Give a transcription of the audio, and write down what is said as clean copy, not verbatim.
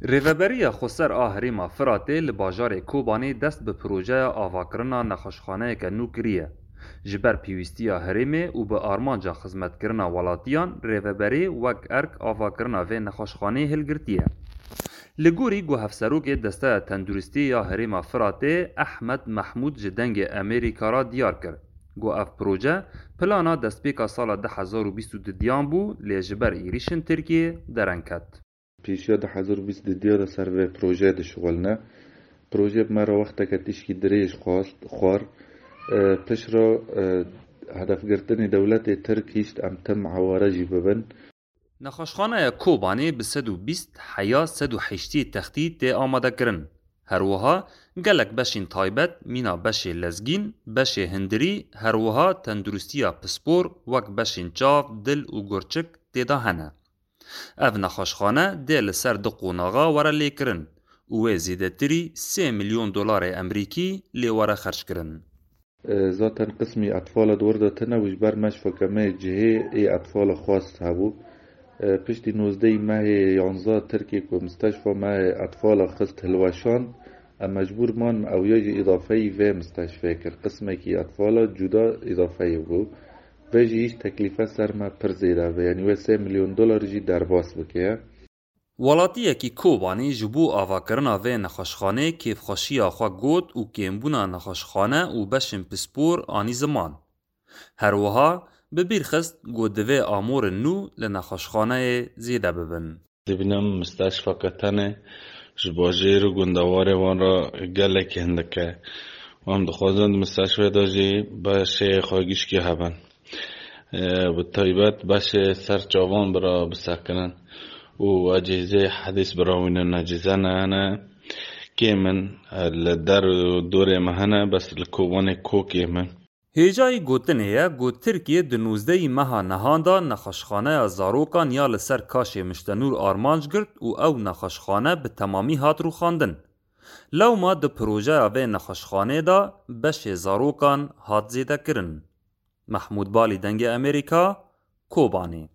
ریوبری خسر آهریما فراته لباجار کوبانی دست به پروژه آواکرنا نخشخانه که نو کریه. جبر پیوستی هریمه و به آرمانجا خدمت کرنا ولاتیان ریوبری وک ارک آواکرنا و نخشخانه هلگرتیه. لگوری گو هفسروک دسته تندرستی یا هریما فراته احمد محمود جدنگ امریکا را دیار کرد. گو اف پروژه پلانا دست پیکا سال 2022 دیان بو لیجبر ایریشن ترکیه درنکت. پیشیا 2020 دیار سر و پروژه دشغلنا. پروژه مرا وقت که تشکی دریش خواست خوار پش را هدف گرتن دولت ترکیشت امتم عوارجی ببن. نخشخانه کوبانی به 120 حیا 180 تختی تی آماده کرن. هروها گلک بشین تایبت مینا بشه لزگین بشه هندری هروها تندرستیا پسپور وک بشین چاف دل و گرچک تیدا هنه. او نخشخانه دل سر دقوناغا وره لی کرن. اوه زیده تری 3 میلیون دلار امریکی لی وره خرج کرن. ذاتن قسمی اطفال دورده تنه وجبر مشفا کمه جهه ای اطفال خواست هبو. پشتی 19 ماه 11 ترکیه که مستشفى ماه اطفال خست هلوشان مجبور من اویاج اضافهی و مستشفى کر قسمه که اطفال جدا اضافهی بو و جیش تکلیفه سر ما پر زیده و یعنی و 3 میلیون دلار جی در باس بکیه. ولاتیه کی کوبانی جبو آواکرنا و نخشخانه کیف خوشیا خوا گوت و کیمبونا نخشخانه و بشن پسپور آنی زمان. هروها ببیر خست گودوه آمور نو لنخشخانه زیده ببن. دبینم مستشفى کتنه جباجیر و گندواره وان را گلک هندکه وان دخوازند مستشفى داجی باشه خواهیش که هبن به طایبت باشه سر چاوان برا بسکنن و اجهزه حدیث براوین اجهزه نه که من لدر دور مهنه بس لکوان کوکی من هیجای گوتنه گو ترکیه 19 ماه نهاندا نخشخانه زاروکان یا لسر کاش مشتنور آرمانج گرد او نخشخانه به تمامی هات رو خواندن. لو ما ده پروژه و نخشخانه دا بش زاروکان هات زیده کرن. محمود بالی دنگ امریکا کوبانی.